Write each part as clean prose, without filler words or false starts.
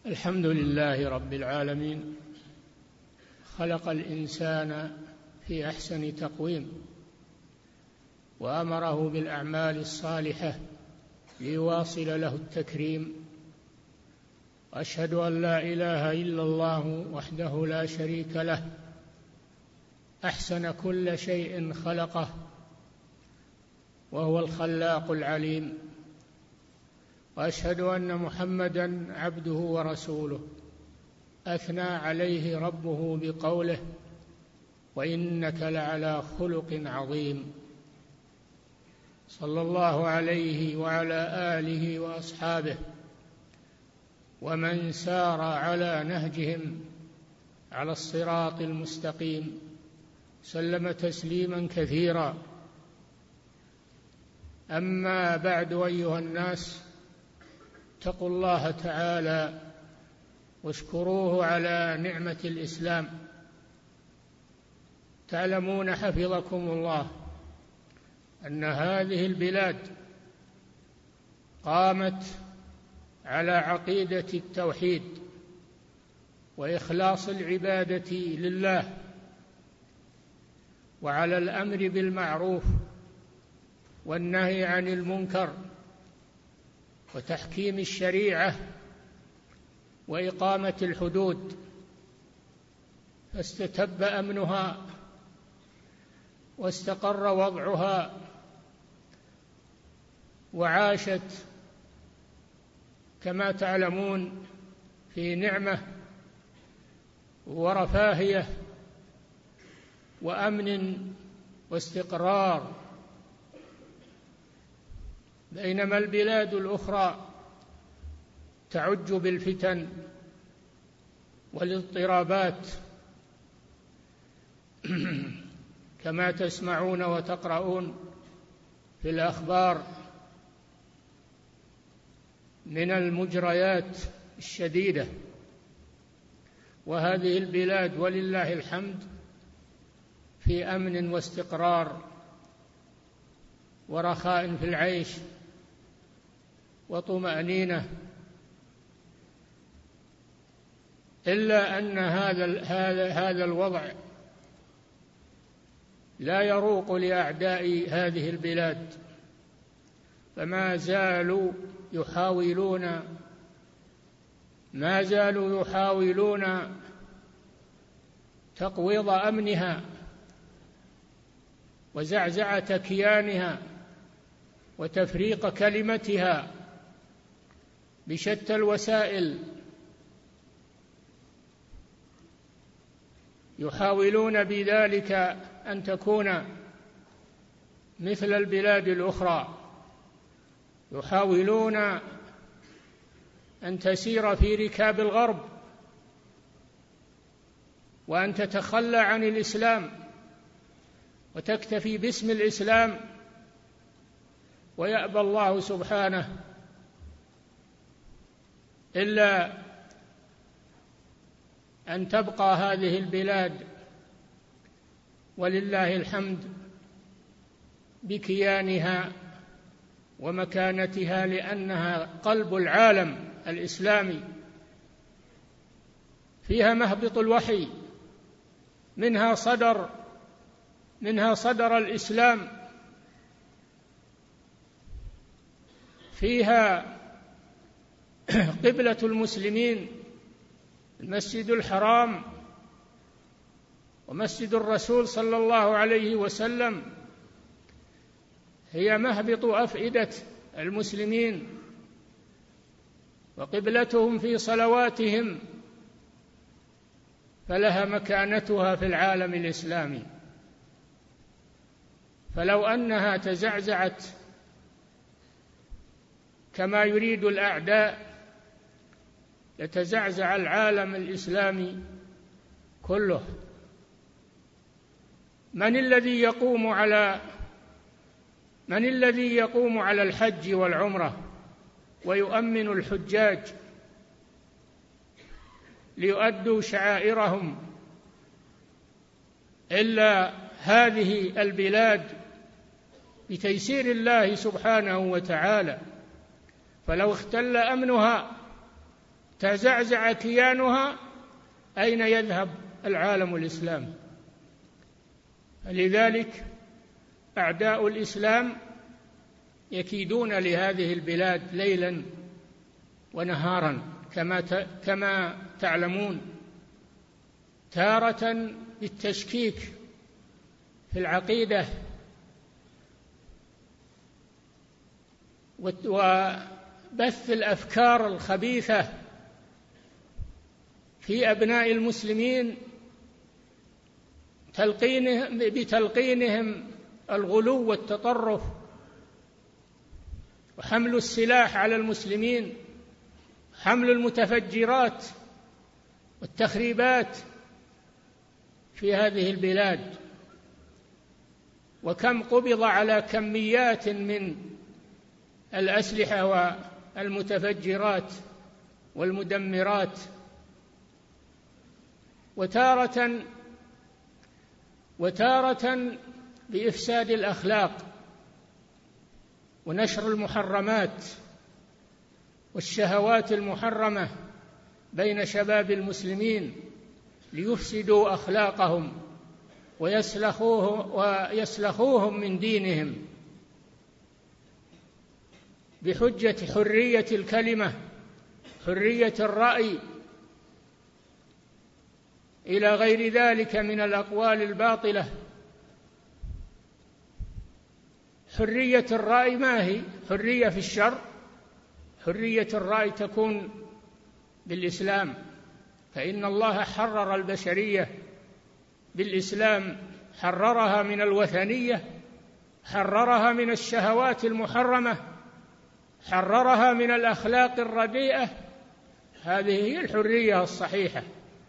الحمد لله رب العالمين، خلق الإنسان في أحسن تقويم، وأمره بالأعمال الصالحة ليواصل له التكريم. وأشهد أن لا إله إلا الله وحده لا شريك له، أحسن كل شيء خلقه وهو الخلاق العليم. وأشهد أن محمدًا عبده ورسوله، أثنى عليه ربه بقوله: وإنك لعلى خلق عظيم. صلى الله عليه وعلى آله وأصحابه ومن سار على نهجهم على الصراط المستقيم، سلم تسليما كثيرا. أما بعد، أيها الناس، اتقوا الله تعالى واشكروه على نعمة الإسلام. تعلمون حفظكم الله أن هذه البلاد قامت على عقيدة التوحيد وإخلاص العبادة لله، وعلى الأمر بالمعروف والنهي عن المنكر وتحكيم الشريعة وإقامة الحدود، فاستتب أمنها واستقر وضعها، وعاشت كما تعلمون في نعمة ورفاهية وأمن واستقرار، بينما البلاد الأخرى تعج بالفتن والاضطرابات كما تسمعون وتقرؤون في الأخبار من المجريات الشديدة. وهذه البلاد ولله الحمد في أمن واستقرار ورخاء في العيش وطمأنينة، إلا أن هذا الوضع لا يروق لأعداء هذه البلاد، فما زالوا يحاولون تقويض أمنها وزعزعة كيانها وتفريق كلمتها بشتى الوسائل. يحاولون بذلك أن تكون مثل البلاد الأخرى، يحاولون أن تسير في ركاب الغرب وأن تتخلى عن الإسلام وتكتفي باسم الإسلام، ويأبى الله سبحانه إلا أن تبقى هذه البلاد ولله الحمد بكيانها ومكانتها، لأنها قلب العالم الإسلامي، فيها مهبط الوحي، منها صدر الإسلام، فيها قبلة المسلمين، المسجد الحرام ومسجد الرسول صلى الله عليه وسلم، هي مهبط أفئدة المسلمين وقبلتهم في صلواتهم، فلها مكانتها في العالم الإسلامي. فلو أنها تزعزعت كما يريد الأعداء يتزعزع العالم الإسلامي كله. من الذي يقوم على الحج والعمرة ويؤمن الحجاج ليؤدوا شعائرهم إلا هذه البلاد بتيسير الله سبحانه وتعالى؟ فلو اختل أمنها تزعزع كيانها أين يذهب العالم الإسلامي؟ لذلك أعداء الإسلام يكيدون لهذه البلاد ليلا ونهارا كما تعلمون، تارة بالتشكيك في العقيدة وبث الأفكار الخبيثة في أبناء المسلمين، بتلقينهم الغلو والتطرف وحمل السلاح على المسلمين، حمل المتفجرات والتخريبات في هذه البلاد. وكم قبض على كميات من الأسلحة والمتفجرات والمدمرات. وتارة بإفساد الأخلاق ونشر المحرمات والشهوات المحرمة بين شباب المسلمين ليفسدوا أخلاقهم ويسلخوهم من دينهم بحجة حرية الكلمة، حرية الرأي، إلى غير ذلك من الأقوال الباطلة. حرية الرأي ما هي حرية في الشرع؟ حرية الرأي تكون بالإسلام، فإن الله حرر البشرية بالإسلام، حررها من الوثنية، حررها من الشهوات المحرمة، حررها من الأخلاق الرديئة. هذه هي الحرية الصحيحة.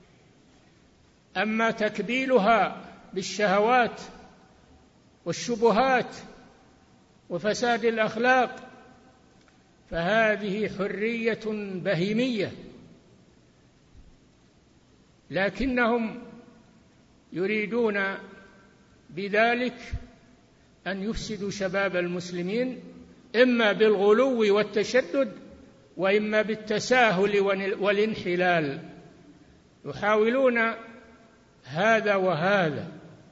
أما تكبيلها بالشهوات والشبهات وفساد الأخلاق فهذه حرية بهيمية، لكنهم يريدون بذلك أن يفسدوا شباب المسلمين، إما بالغلو والتشدد وإما بالتساهل والانحلال، يحاولون هذا وهذا.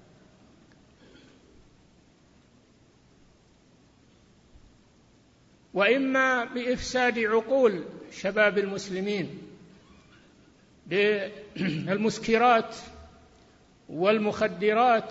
وإما بإفساد عقول شباب المسلمين بالمسكرات والمخدرات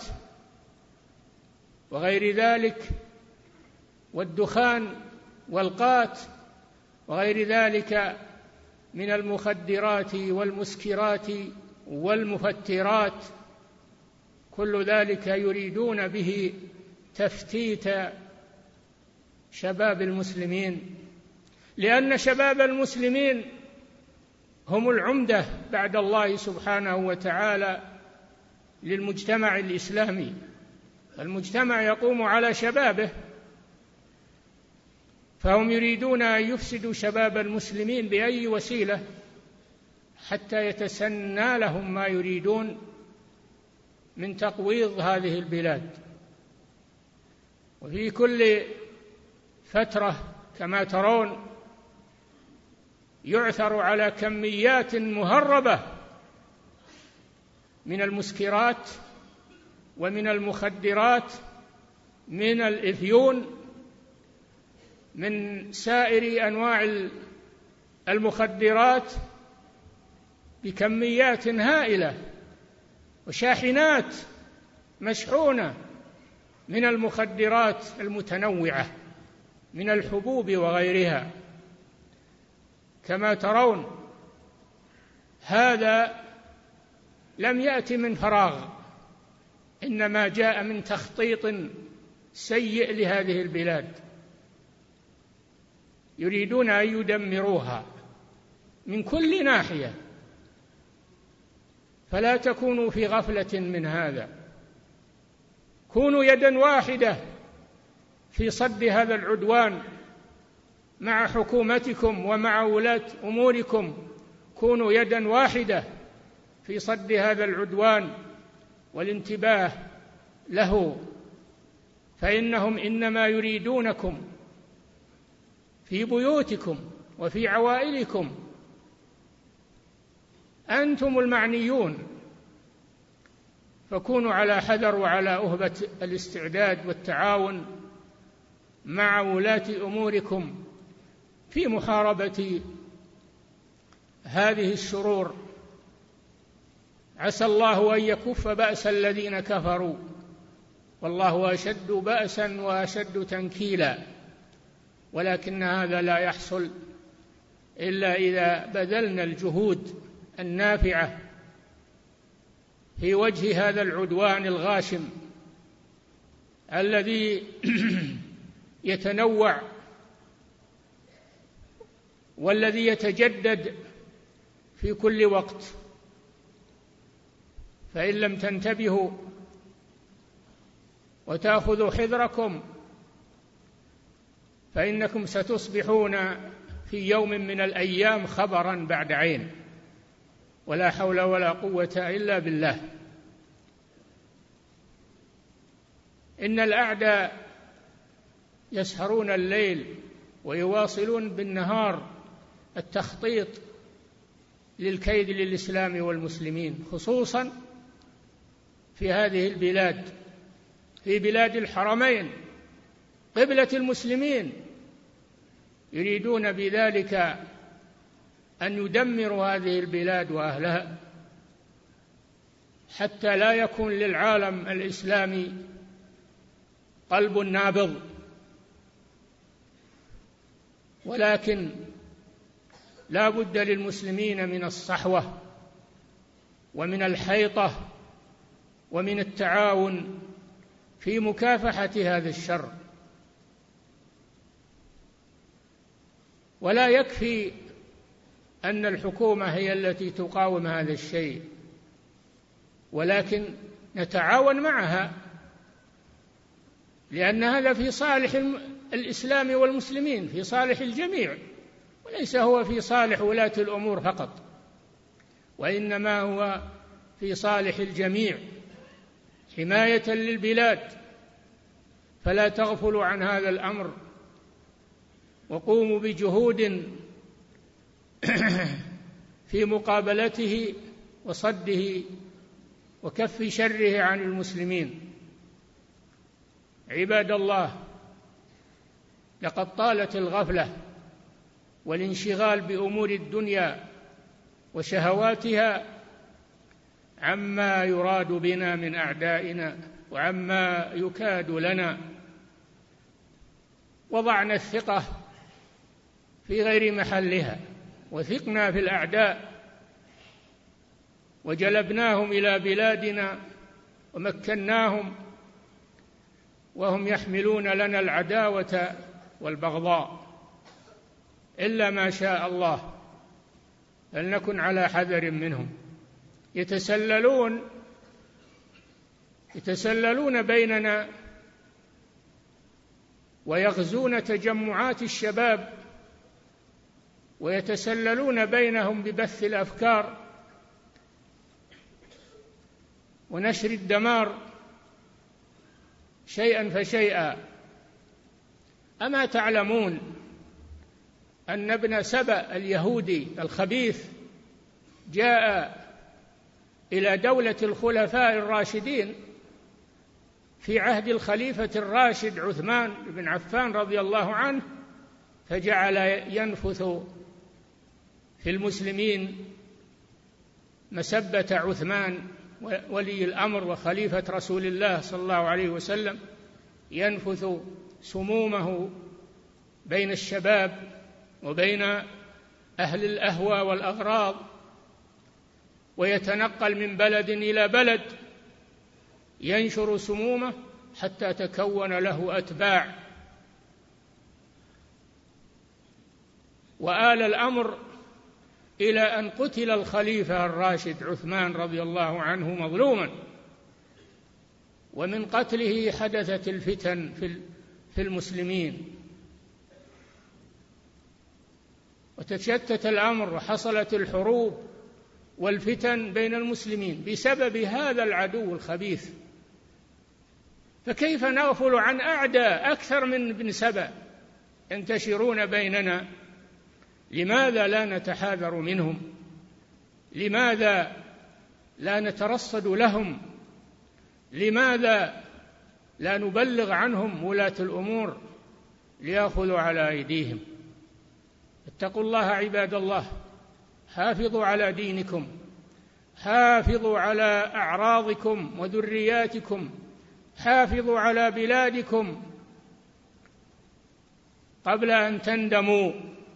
وغير ذلك، والدخان والقات وغير ذلك من المخدرات والمسكرات والمفترات، كل ذلك يريدون به تفتيت شباب المسلمين، لأن شباب المسلمين هم العمدة بعد الله سبحانه وتعالى للمجتمع الإسلامي. المجتمع يقوم على شبابه، فهم يريدون أن يفسدوا شباب المسلمين بأي وسيلة حتى يتسنى لهم ما يريدون من تقويض هذه البلاد. وفي كل فترة كما ترون يعثر على كميات مهربة من المسكرات ومن المخدرات، من الإفيون، من سائر أنواع المخدرات بكميات هائلة، وشاحنات مشحونة من المخدرات المتنوعة من الحبوب وغيرها كما ترون. هذا لم يأتي من فراغ، إنما جاء من تخطيط سيء لهذه البلاد، يريدون أن يدمروها من كل ناحية، فلا تكونوا في غفلة من هذا، كونوا يدا واحدة في صد هذا العدوان مع حكومتكم ومع ولاة أموركم، كونوا يدا واحدة في صد هذا العدوان والانتباه له، فإنهم إنما يريدونكم في بيوتكم وفي عوائلكم أنتم المعنيون، فكونوا على حذر وعلى أهبة الاستعداد والتعاون مع ولاة أموركم في محاربة هذه الشرور. عسى الله أن يكف بأس الذين كفروا والله أشد بأسا وأشد تنكيلا، ولكن هذا لا يحصل إلا إذا بذلنا الجهود النافعة في وجه هذا العدوان الغاشم الذي يتنوع والذي يتجدد في كل وقت. فإن لم تنتبهوا وتأخذوا حذركم فإنكم ستصبحون في يوم من الأيام خبرا بعد عين، ولا حول ولا قوة إلا بالله. إن الأعداء يسهرون الليل ويواصلون بالنهار التخطيط للكيد للإسلام والمسلمين، خصوصا في هذه البلاد، في بلاد الحرمين قبلة المسلمين. يريدون بذلك أن يدمروا هذه البلاد وأهلها حتى لا يكون للعالم الإسلامي قلب نابض. ولكن لا بد للمسلمين من الصحوة ومن الحيطة ومن التعاون في مكافحة هذا الشر. ولا يكفي أن الحكومة هي التي تقاوم هذا الشيء، ولكن نتعاون معها، لأن هذا في صالح الإسلام والمسلمين، في صالح الجميع، وليس هو في صالح ولاة الأمور فقط، وإنما هو في صالح الجميع حماية للبلاد. فلا تغفلوا عن هذا الأمر، وقوموا بجهود في مقابلته وصده وكف شره عن المسلمين. عباد الله، لقد طالت الغفلة والانشغال بأمور الدنيا وشهواتها عما يراد بنا من أعدائنا وعما يكاد لنا. وضعنا الثقة في غير محلها، وثقنا في الأعداء وجلبناهم إلى بلادنا ومكناهم، وهم يحملون لنا العداوة والبغضاء إلا ما شاء الله، فلنكن على حذر منهم. يتسللون بيننا ويغزون تجمعات الشباب، ويتسللون بينهم ببث الأفكار ونشر الدمار شيئا فشيئا. أما تعلمون أن ابن سبأ اليهودي الخبيث جاء إلى دولة الخلفاء الراشدين في عهد الخليفة الراشد عثمان بن عفان رضي الله عنه، فجعل ينفث في المسلمين مسبة عثمان ولي الأمر وخليفة رسول الله صلى الله عليه وسلم، ينفث سمومه بين الشباب وبين أهل الأهوى والأغراض، ويتنقل من بلد إلى بلد ينشر سمومه حتى تكون له أتباع. وآل الأمر إلى أن قتل الخليفة الراشد عثمان رضي الله عنه مظلوما، ومن قتله حدثت الفتن في المسلمين، وتشتت الأمر، وحصلت الحروب والفتن بين المسلمين بسبب هذا العدو الخبيث. فكيف نغفل عن أعداء أكثر من ابن سبأ ينتشرون بيننا؟ لماذا لا نتحاذر منهم؟ لماذا لا نترصد لهم؟ لماذا لا نبلغ عنهم ولاة الأمور ليأخذوا على أيديهم؟ اتقوا الله عباد الله، حافظوا على دينكم، حافظوا على أعراضكم وذرياتكم، حافظوا على بلادكم قبل أن تندموا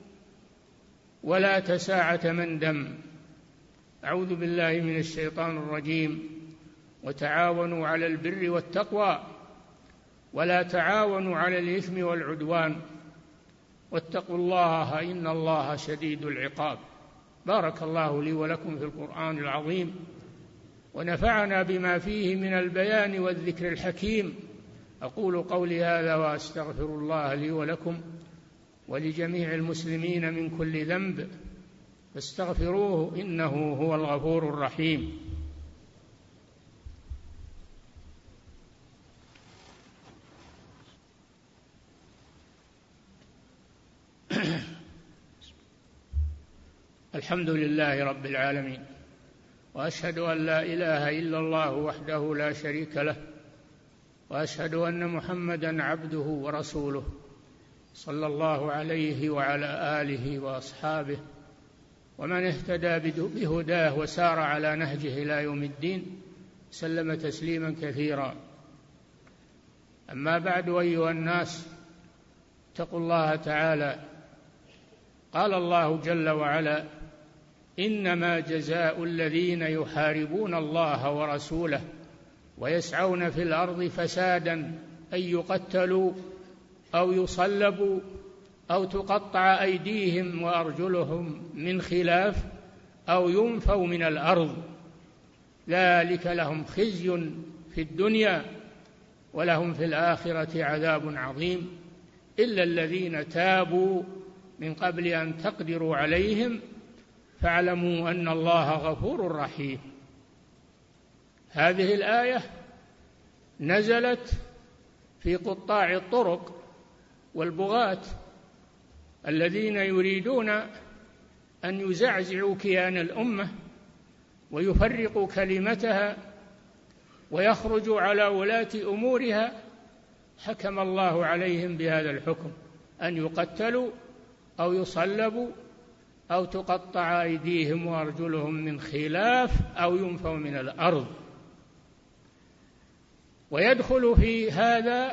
ولا تساعة مندم. أعوذ بالله من الشيطان الرجيم. وتعاونوا على البر والتقوى ولا تعاونوا على الإثم والعدوان واتقوا الله إن الله شديد العقاب. بارك الله لي ولكم في القرآن العظيم، ونفعنا بما فيه من البيان والذكر الحكيم. أقول قولي هذا وأستغفر الله لي ولكم ولجميع المسلمين من كل ذنب، فاستغفروه إنه هو الغفور الرحيم. الحمد لله رب العالمين، وأشهد أن لا إله إلا الله وحده لا شريك له، وأشهد أن محمدًا عبده ورسوله صلى الله عليه وعلى آله وأصحابه ومن اهتدى بهداه وسار على نهجه إلى يوم الدين، سلم تسليما كثيرا. أما بعد، أيها الناس، اتقوا الله تعالى. قال الله جل وعلا: إنما جزاء الذين يحاربون الله ورسوله ويسعون في الأرض فسادا أن يقتلوا أو يصلبوا أو تقطع أيديهم وأرجلهم من خلاف أو ينفوا من الأرض، ذلك لهم خزي في الدنيا ولهم في الآخرة عذاب عظيم، إلا الذين تابوا من قبل أن تقدروا عليهم فاعلموا أن الله غفور رحيم. هذه الآية نزلت في قطاع الطرق والبغاة الذين يريدون أن يزعزعوا كيان الأمة ويفرقوا كلمتها ويخرجوا على ولاة أمورها. حكم الله عليهم بهذا الحكم: أن يقتلوا أو يصلبوا أو تقطع أيديهم وأرجلهم من خلاف أو ينفوا من الأرض. ويدخل في هذا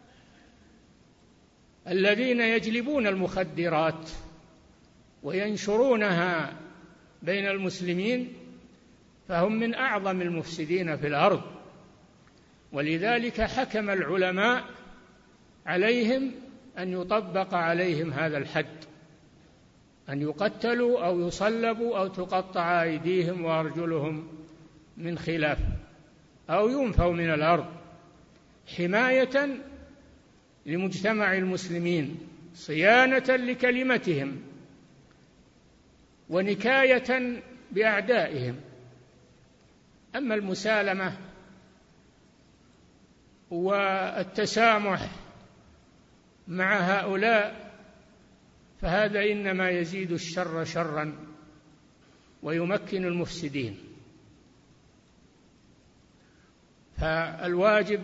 الذين يجلبون المخدرات وينشرونها بين المسلمين، فهم من أعظم المفسدين في الأرض. ولذلك حكم العلماء عليهم أن يطبق عليهم هذا الحد: أن يقتلوا أو يصلبوا أو تقطع أيديهم وأرجلهم من خلاف أو ينفوا من الأرض، حماية لمجتمع المسلمين، صيانة لكلمتهم، ونكاية بأعدائهم. أما المسالمة والتسامح مع هؤلاء فهذا إنما يزيد الشر شرا ويمكن المفسدين. فالواجب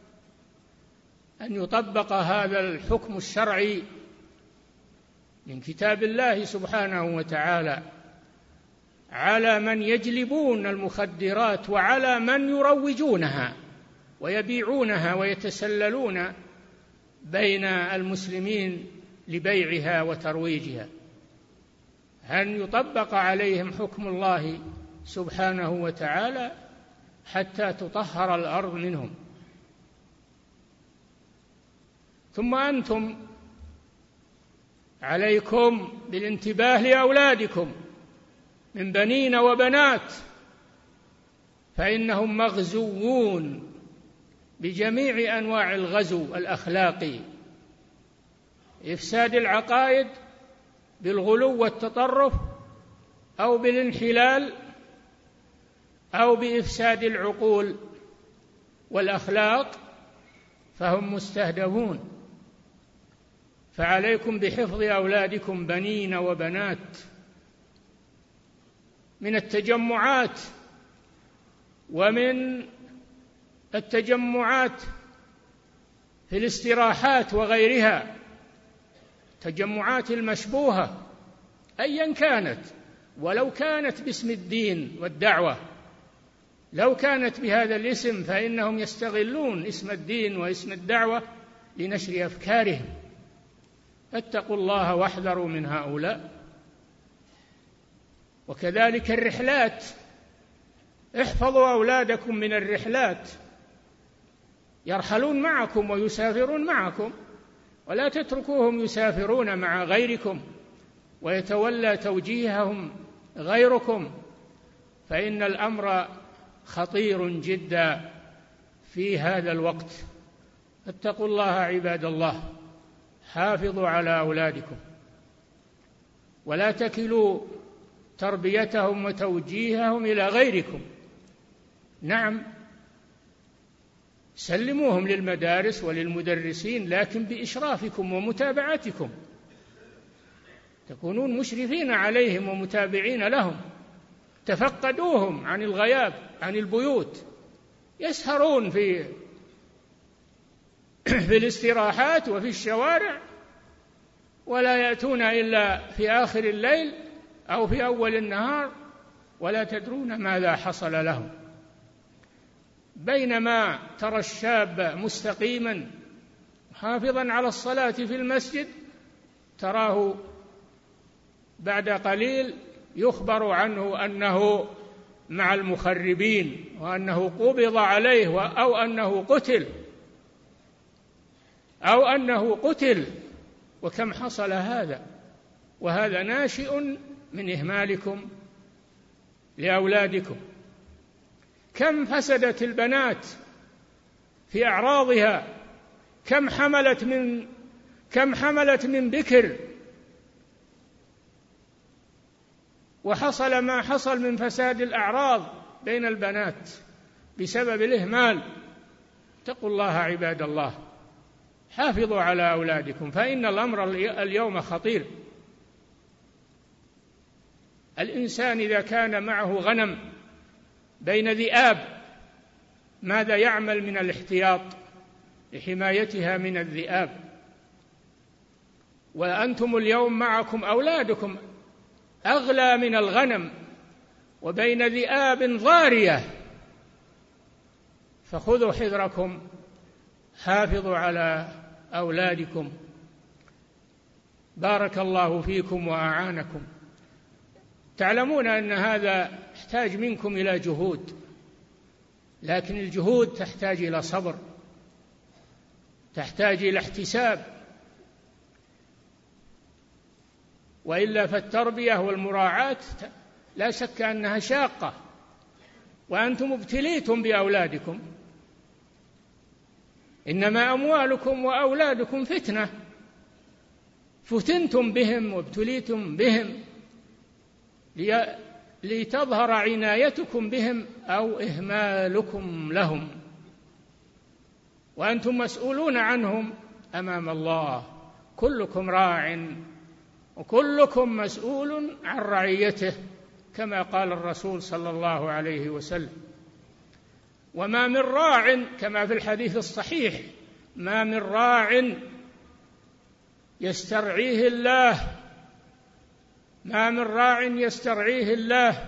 أن يطبق هذا الحكم الشرعي من كتاب الله سبحانه وتعالى على من يجلبون المخدرات وعلى من يروجونها ويبيعونها ويتسللون بين المسلمين لبيعها وترويجها، أن يطبق عليهم حكم الله سبحانه وتعالى حتى تطهر الأرض منهم. ثم أنتم عليكم بالانتباه لأولادكم من بنين وبنات، فإنهم مغزوون بجميع أنواع الغزو الأخلاقي: إفساد العقائد بالغلو والتطرف، أو بالانحلال، أو بإفساد العقول والأخلاق، فهم مستهدفون. فعليكم بحفظ أولادكم بنين وبنات من التجمعات ومن التجمعات في الاستراحات وغيرها، تجمعات المشبوهة أيا كانت، ولو كانت باسم الدين والدعوة، لو كانت بهذا الاسم فإنهم يستغلون اسم الدين واسم الدعوة لنشر أفكارهم. فاتقوا الله واحذروا من هؤلاء. وكذلك الرحلات، احفظوا أولادكم من الرحلات، يرحلون معكم ويسافرون معكم، ولا تتركوهم يسافرون مع غيركم ويتولى توجيههم غيركم، فإن الأمر خطير جدا في هذا الوقت. اتقوا الله عباد الله، حافظوا على أولادكم، ولا تكلوا تربيتهم وتوجيههم إلى غيركم. نعم، سلموهم للمدارس وللمدرسين، لكن بإشرافكم ومتابعتكم، تكونون مشرفين عليهم ومتابعين لهم. تفقدوهم عن الغياب، عن البيوت، يسهرون في الاستراحات وفي الشوارع، ولا يأتون إلا في آخر الليل أو في أول النهار، ولا تدرون ماذا حصل لهم. بينما ترى الشاب مستقيما حافظا على الصلاة في المسجد، تراه بعد قليل يخبر عنه أنه مع المخربين، وأنه قبض عليه، أو أنه قتل. وكم حصل هذا، وهذا ناشئ من إهمالكم لأولادكم. كم فسدت البنات في أعراضها، كم حملت من بكر، وحصل ما حصل من فساد الأعراض بين البنات بسبب الإهمال. اتقوا الله عباد الله، حافظوا على أولادكم، فإن الأمر اليوم خطير. الإنسان إذا كان معه غنم بين ذئاب، ماذا يعمل من الاحتياط لحمايتها من الذئاب؟ وأنتم اليوم معكم أولادكم أغلى من الغنم وبين ذئاب ضارية، فخذوا حذركم، حافظوا على أولادكم. بارك الله فيكم وأعانكم. تعلمون أن هذا يحتاج منكم إلى جهود، لكن الجهود تحتاج إلى صبر، تحتاج إلى احتساب، وإلا فالتربية والمراعاة لا شك أنها شاقة، وأنتم ابتليتم بأولادكم. إنما أموالكم وأولادكم فتنة، فتنتم بهم وابتليتم بهم لتظهر عنايتكم بهم أو إهمالكم لهم، وأنتم مسؤولون عنهم أمام الله. كلكم راع وكلكم مسؤول عن رعيته، كما قال الرسول صلى الله عليه وسلم. وما من راع، كما في الحديث الصحيح، ما من راع يسترعيه الله، ما من راع يسترعيه الله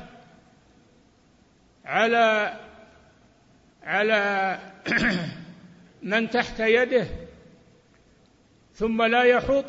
على من تحت يده ثم لا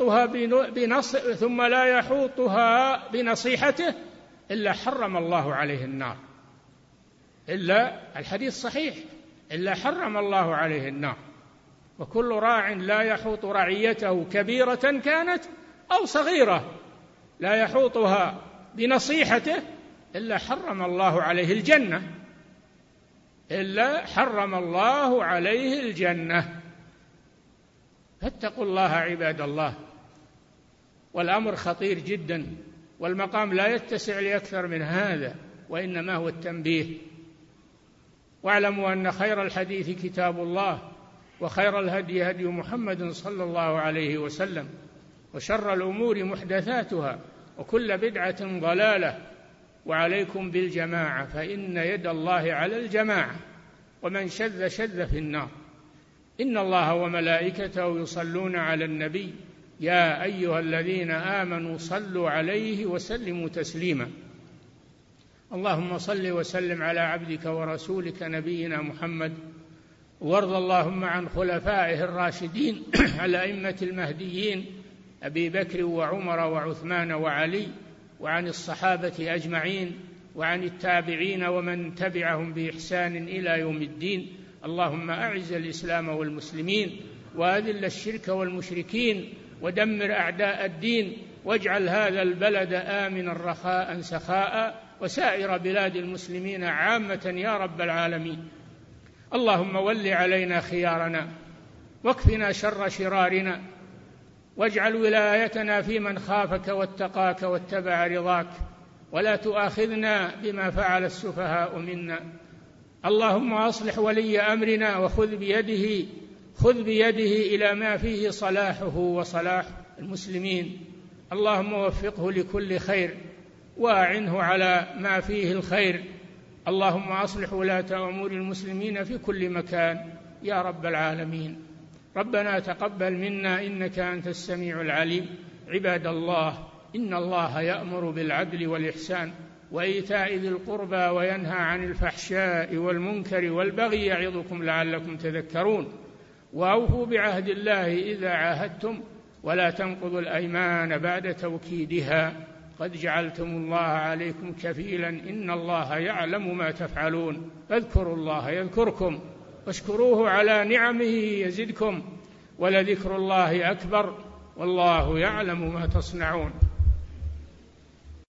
يحوطها بنصيحته إلا حرم الله عليه النار. إلا الحديث صحيح، إلا حرم الله عليه النار. وكل راع لا يحوط رعيته كبيرة كانت أو صغيرة، لا يحوطها بنصيحته إلا حرم الله عليه الجنة، إلا حرم الله عليه الجنة. فاتقوا الله عباد الله، والأمر خطير جدا، والمقام لا يتسع لأكثر من هذا، وإنما هو التنبيه. واعلموا أن خير الحديث كتاب الله، وخير الهدي هدي محمد صلى الله عليه وسلم، وشر الأمور محدثاتها، وكل بدعة ضلالة، وعليكم بالجماعة فإن يد الله على الجماعة ومن شذ شذ في النار. إن الله وملائكته يصلون على النبي يا أيها الذين آمنوا صلوا عليه وسلموا تسليما. اللهم صل وسلم على عبدك ورسولك نبينا محمد، وارض اللهم عن خلفائه الراشدين الأئمة المهديين أبي بكر وعمر وعثمان وعلي، وعن الصحابة أجمعين، وعن التابعين ومن تبعهم بإحسان إلى يوم الدين. اللهم أعز الإسلام والمسلمين وأذل الشرك والمشركين ودمر أعداء الدين، واجعل هذا البلد آمنا رخاء سخاء وسائر بلاد المسلمين عامة يا رب العالمين. اللهم ول علينا خيارنا واكفنا شر شرارنا، واجعل ولايتنا في من خافك واتقاك واتبع رضاك، ولا تؤاخذنا بما فعل السفهاء منا. اللهم أصلح ولي أمرنا وخذ بيده إلى ما فيه صلاحه وصلاح المسلمين. اللهم وفقه لكل خير وأعنه على ما فيه الخير. اللهم أصلح ولاة أمور المسلمين في كل مكان يا رب العالمين. ربنا تقبل منا إنك أنت السميع العليم. عباد الله، إن الله يأمر بالعدل والإحسان وإيتاء ذي القربى وينهى عن الفحشاء والمنكر والبغي يعظكم لعلكم تذكرون. وأوفوا بعهد الله إذا عاهدتم ولا تنقضوا الأيمان بعد توكيدها، قد جعلتم الله عليكم كفيلا إن الله يعلم ما تفعلون. فاذكروا الله يذكركم واشكروه على نعمه يزدكم ولذكر الله أكبر والله يعلم ما تصنعون.